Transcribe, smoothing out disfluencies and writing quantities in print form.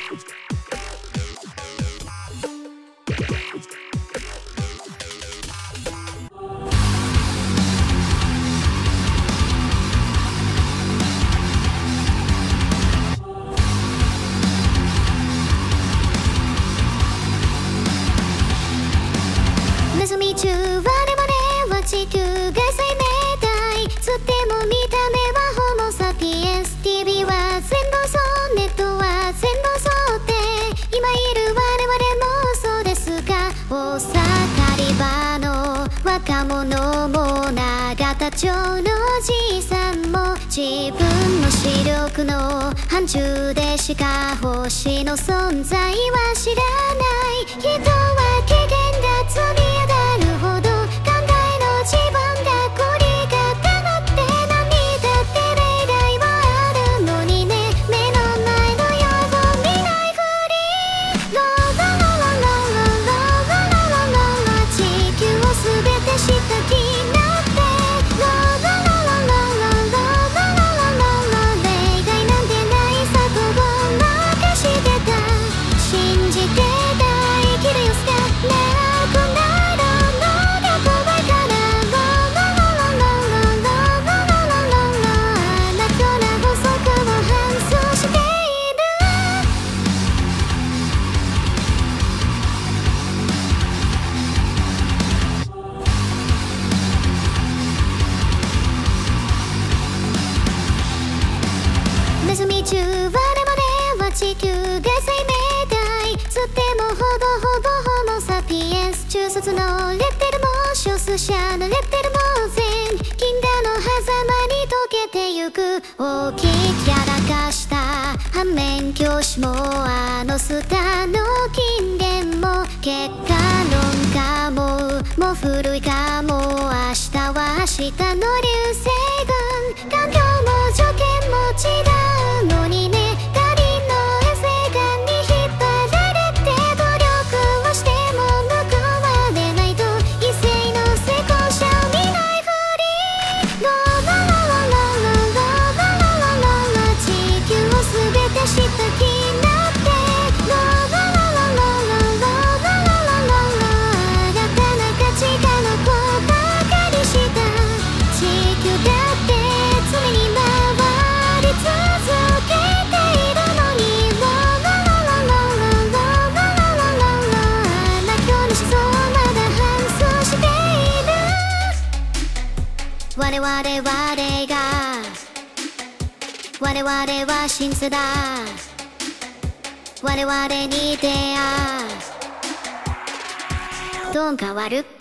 ネズミ中我々は地球が生命体、つっても見た目はホモサピエンス。 TV は全部そう、ネットは全部そうって、今いる我々もそうですが、大盛り場の若者も永田町のおじさんも自分の視力の範疇でしか星の存在は知らない。人は危険だ、積み上がるほど考えの自分が凝り固まって、何だって例題はあるのにね、目の前のよう見ないふり。ローラロロロロロロロロロ、地球を全て知った気になって、ローラロロロロロロロロロ、例外なんてないさとごまかしてた、信じてた生きる様子がなくなるのが怖いから、ロロロロロロロロロロ、あなたな法則を反芻している。ネズミ中我々は地球が生命体、つってもほぼほぼホモサピエンス。中卒のレッテルも少数者のレッテルも全禁断の狭間に溶けてゆく。大きいキャラ化した反面教師もあのスターの金言も、結果論かもう古いかも、明日は明日の流星群、環境も条件も違うのにね、他人の衛星眼に引っ張られて、努力をしても報われないと一斉の成功者を見ないふり。ロロロロロロロロロロ、地球を全て知った気になって、ロロロロロロロロロロ、新たな価値観の子ばかりした。地球だって常に回り続けているのに、ロロロロロロロロロロ、あなたの思想はまだ反芻している。我々は真実だ、我々に出会う。どう変わる？